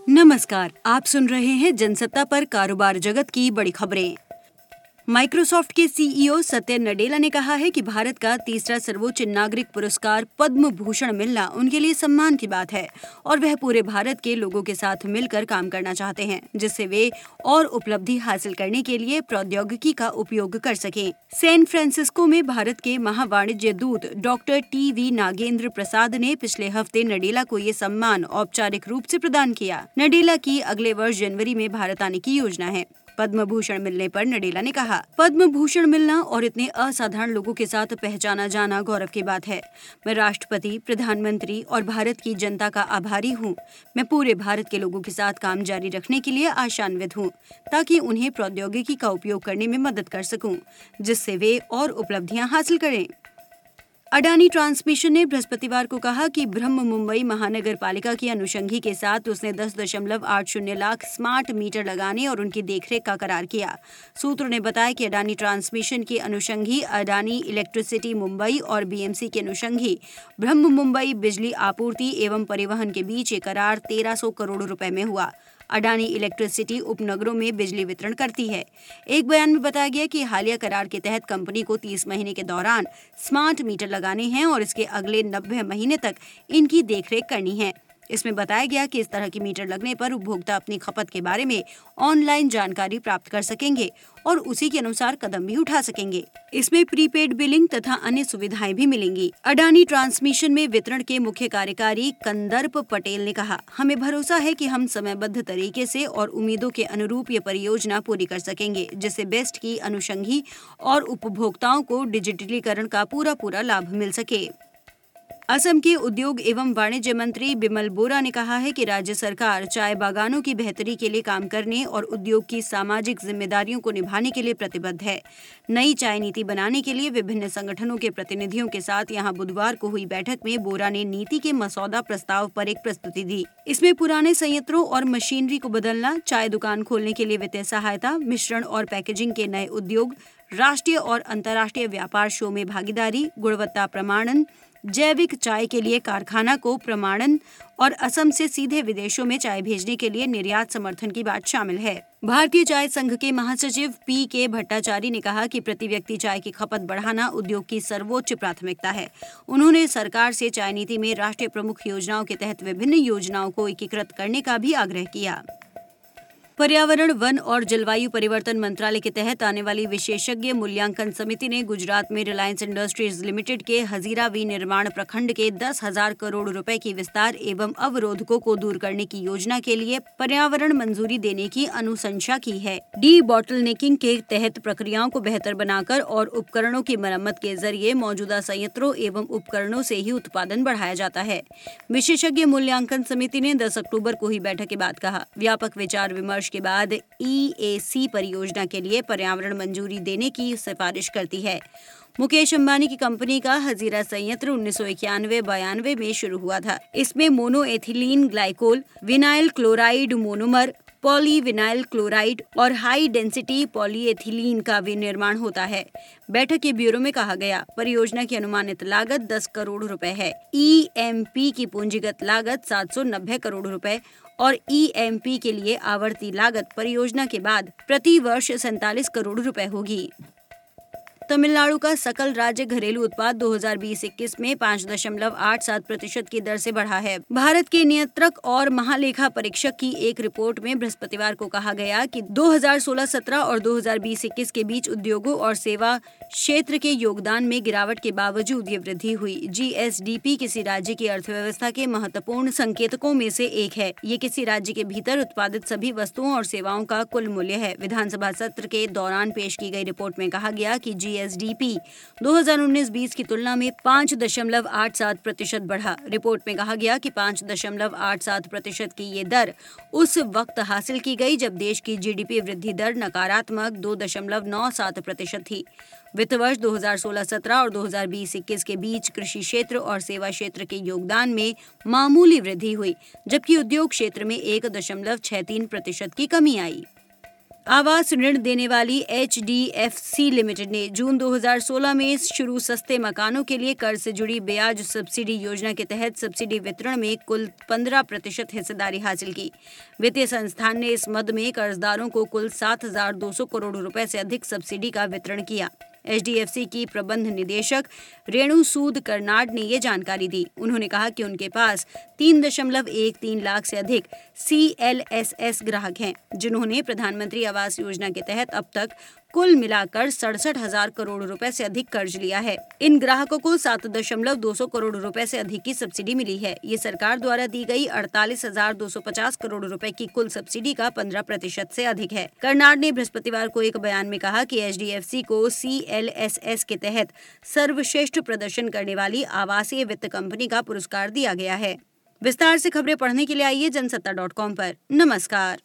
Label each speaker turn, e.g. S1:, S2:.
S1: नमस्कार, आप सुन रहे हैं जनसत्ता पर कारोबार जगत की बड़ी खबरें। माइक्रोसॉफ्ट के सीईओ सत्य नडेला ने कहा है कि भारत का तीसरा सर्वोच्च नागरिक पुरस्कार पद्म भूषण मिलना उनके लिए सम्मान की बात है और वह पूरे भारत के लोगों के साथ मिलकर काम करना चाहते हैं, जिससे वे और उपलब्धि हासिल करने के लिए प्रौद्योगिकी का उपयोग कर सकें। सैन फ्रांसिस्को में भारत के महावाणिज्य दूत डॉक्टर टी.वी. नागेंद्र प्रसाद ने पिछले हफ्ते नडेला को ये सम्मान औपचारिक रूप से प्रदान किया। नडेला की अगले वर्ष जनवरी में भारत आने की योजना है। पद्म भूषण मिलने पर नडेला ने कहा, पद्म भूषण मिलना और इतने असाधारण लोगों के साथ पहचाना जाना गौरव की बात है। मैं राष्ट्रपति, प्रधानमंत्री और भारत की जनता का आभारी हूँ। मैं पूरे भारत के लोगों के साथ काम जारी रखने के लिए आशान्वित हूँ, ताकि उन्हें प्रौद्योगिकी का उपयोग करने में मदद कर सकूं, जिससे वे और उपलब्धियां हासिल करें। अडानी ट्रांसमिशन ने बृहस्पतिवार को कहा कि ब्रह्म मुंबई महानगर पालिका की अनुषंगी के साथ उसने 10.80 लाख स्मार्ट मीटर लगाने और उनकी देखरेख का करार किया। सूत्रों ने बताया कि अडानी ट्रांसमिशन की अनुषंगी अडानी इलेक्ट्रिसिटी मुंबई और बीएमसी के अनुषंगी ब्रह्म मुंबई बिजली आपूर्ति एवं परिवहन के बीच ये करार 1300 करोड़ रुपए में हुआ। अडानी इलेक्ट्रिसिटी उपनगरों में बिजली वितरण करती है। एक बयान में बताया गया कि हालिया करार के तहत कंपनी को 30 महीने के दौरान स्मार्ट मीटर लगाने हैं और इसके अगले 90 महीने तक इनकी देखरेख करनी है। इसमें बताया गया कि इस तरह की मीटर लगने पर उपभोक्ता अपनी खपत के बारे में ऑनलाइन जानकारी प्राप्त कर सकेंगे और उसी के अनुसार कदम भी उठा सकेंगे। इसमें प्रीपेड बिलिंग तथा अन्य सुविधाएं भी मिलेंगी। अडानी ट्रांसमिशन में वितरण के मुख्य कार्यकारी कंदर्प पटेल ने कहा, हमें भरोसा है कि हम समयबद्ध तरीके से और उम्मीदों के अनुरूप ये परियोजना पूरी कर सकेंगे, जिससे बेस्ट की अनुषंगी और उपभोक्ताओं को डिजिटलीकरण का पूरा लाभ मिल सके। असम के उद्योग एवं वाणिज्य मंत्री बिमल बोरा ने कहा है कि राज्य सरकार चाय बागानों की बेहतरी के लिए काम करने और उद्योग की सामाजिक जिम्मेदारियों को निभाने के लिए प्रतिबद्ध है। नई चाय नीति बनाने के लिए विभिन्न संगठनों के प्रतिनिधियों के साथ यहां बुधवार को हुई बैठक में बोरा ने नीति के मसौदा प्रस्ताव पर एक प्रस्तुति दी। इसमें पुराने संयंत्रों और मशीनरी को बदलना, चाय दुकान खोलने के लिए वित्तीय सहायता, मिश्रण और पैकेजिंग के नए उद्योग, राष्ट्रीय और अंतर्राष्ट्रीय व्यापार शो में भागीदारी, गुणवत्ता प्रमाणन, जैविक चाय के लिए कारखाना को प्रमाणन और असम से सीधे विदेशों में चाय भेजने के लिए निर्यात समर्थन की बात शामिल है। भारतीय चाय संघ के महासचिव पी.के. भट्टाचार्य ने कहा कि प्रति व्यक्ति चाय की खपत बढ़ाना उद्योग की सर्वोच्च प्राथमिकता है। उन्होंने सरकार से चाय नीति में राष्ट्रीय प्रमुख योजनाओं के तहत विभिन्न योजनाओं को एकीकृत करने का भी आग्रह किया। पर्यावरण, वन और जलवायु परिवर्तन मंत्रालय के तहत आने वाली विशेषज्ञ मूल्यांकन समिति ने गुजरात में रिलायंस इंडस्ट्रीज लिमिटेड के हजीरा विनिर्माण प्रखंड के 10,000 करोड़ रुपए की विस्तार एवं अवरोधकों को दूर करने की योजना के लिए पर्यावरण मंजूरी देने की अनुशंसा की है। डी बॉटलनेकिंग के तहत प्रक्रियाओं को बेहतर बनाकर और उपकरणों की मरम्मत के जरिए मौजूदा संयंत्रों एवं उपकरणों से ही उत्पादन बढ़ाया जाता है। विशेषज्ञ मूल्यांकन समिति ने 10 अक्टूबर को हुई बैठक के बाद कहा, व्यापक विचार विमर्श के बाद ईएसी परियोजना के लिए पर्यावरण मंजूरी देने की सिफारिश करती है। मुकेश अंबानी की कंपनी का हजीरा संयंत्र 1991-92 में शुरू हुआ था। इसमें monoethylene glycol, vinyl chloride monomer, polyvinyl chloride और हाई डेंसिटी पॉलीएथिलीन का विनिर्माण होता है। बैठक के ब्यूरो में कहा गया, परियोजना की अनुमानित लागत 10 करोड़ रुपए है। ईएमपी की पूंजीगत लागत 790 करोड़ रुपए और ईएमपी के लिए आवर्ती लागत परियोजना के बाद प्रति वर्ष 47 करोड़ रुपए होगी। तमिलनाडु का सकल राज्य घरेलू उत्पाद 2020-21 में 5.87% की दर से बढ़ा है। भारत के नियंत्रक और महालेखा परीक्षक की एक रिपोर्ट में बृहस्पतिवार को कहा गया कि 2016-17 और 2020-21 के बीच उद्योगों और सेवा क्षेत्र के योगदान में गिरावट के बावजूद ये वृद्धि हुई। जीएसडीपी किसी राज्य की अर्थव्यवस्था के महत्वपूर्ण संकेतकों में से एक है। ये किसी राज्य के भीतर उत्पादित सभी वस्तुओं और सेवाओं का कुल मूल्य है। विधानसभा सत्र के दौरान पेश की गई रिपोर्ट में कहा गया कि जीएसडीपी 2019-20 की तुलना में 5.87% बढ़ा। रिपोर्ट में कहा गया कि 5.87% की ये दर उस वक्त हासिल की गई जब देश की जीडीपी वृद्धि दर नकारात्मक 2.97% थी। वित्त वर्ष 2016-17 और 2020-21 के बीच कृषि क्षेत्र और सेवा क्षेत्र के योगदान में मामूली वृद्धि हुई, जबकि उद्योग क्षेत्र में 1.63% की कमी आई। आवास ऋण देने वाली HDFC लिमिटेड ने जून 2016 में शुरू सस्ते मकानों के लिए कर्ज से जुड़ी ब्याज सब्सिडी योजना के तहत सब्सिडी वितरण में कुल 15% हिस्सेदारी हासिल की। वित्तीय संस्थान ने इस मद में कर्जदारों को कुल 7,200 करोड़ रुपए से अधिक सब्सिडी का वितरण किया। HDFC की प्रबंध निदेशक रेणु सूद कर्नाड ने ये जानकारी दी। उन्होंने कहा कि उनके पास 3.13 लाख से अधिक CLSS ग्राहक हैं, जिन्होंने प्रधानमंत्री आवास योजना के तहत अब तक कुल मिलाकर 67,000 करोड़ रुपए से अधिक कर्ज लिया है। इन ग्राहकों को 7.200 करोड़ रुपए से अधिक की सब्सिडी मिली है। ये सरकार द्वारा दी गई 48,250 करोड़ रुपए की कुल सब्सिडी का 15% से अधिक है। कर्नाड ने बृहस्पतिवार को एक बयान में कहा कि HDFC को CLSS के तहत सर्वश्रेष्ठ प्रदर्शन करने वाली आवासीय वित्त कंपनी का पुरस्कार दिया गया है। विस्तार से खबरें पढ़ने के लिए आइए जनसत्ता.com पर। नमस्कार।